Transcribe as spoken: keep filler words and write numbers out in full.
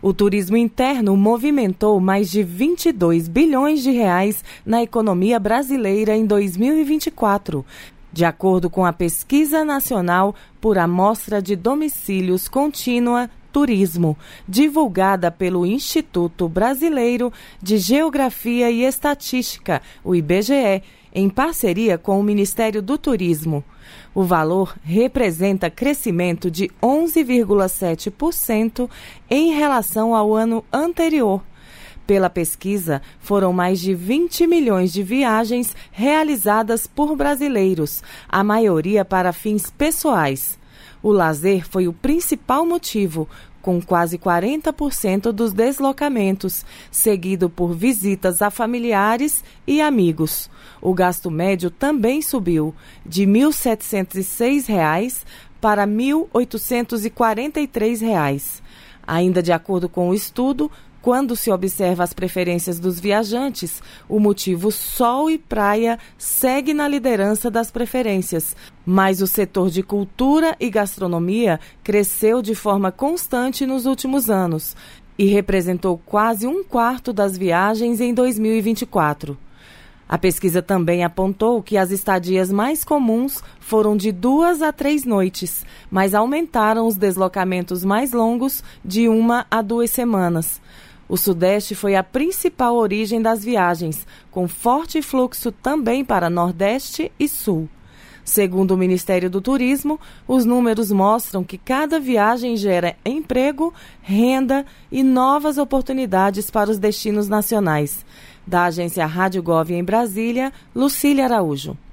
O turismo interno movimentou mais de vinte e dois bilhões de reais na economia brasileira em dois mil e vinte e quatro, de acordo com a Pesquisa Nacional por Amostra de Domicílios Contínua Turismo, divulgada pelo Instituto Brasileiro de Geografia e Estatística, o I B G E, em parceria com o Ministério do Turismo. O valor representa crescimento de onze vírgula sete por cento em relação ao ano anterior. Pela pesquisa, foram mais de vinte milhões de viagens realizadas por brasileiros, a maioria para fins pessoais. O lazer foi o principal motivo, com quase quarenta por cento dos deslocamentos, seguido por visitas a familiares e amigos. O gasto médio também subiu, de mil setecentos e seis reais para mil oitocentos e quarenta e três reais. Ainda de acordo com o estudo, quando se observa as preferências dos viajantes, o motivo sol e praia segue na liderança das preferências, mas o setor de cultura e gastronomia cresceu de forma constante nos últimos anos e representou quase um quarto das viagens em dois mil e vinte e quatro. A pesquisa também apontou que as estadias mais comuns foram de duas a três noites, mas aumentaram os deslocamentos mais longos de uma a duas semanas. O Sudeste foi a principal origem das viagens, com forte fluxo também para Nordeste e Sul. Segundo o Ministério do Turismo, os números mostram que cada viagem gera emprego, renda e novas oportunidades para os destinos nacionais. Da agência Rádio Gov em Brasília, Lucília Araújo.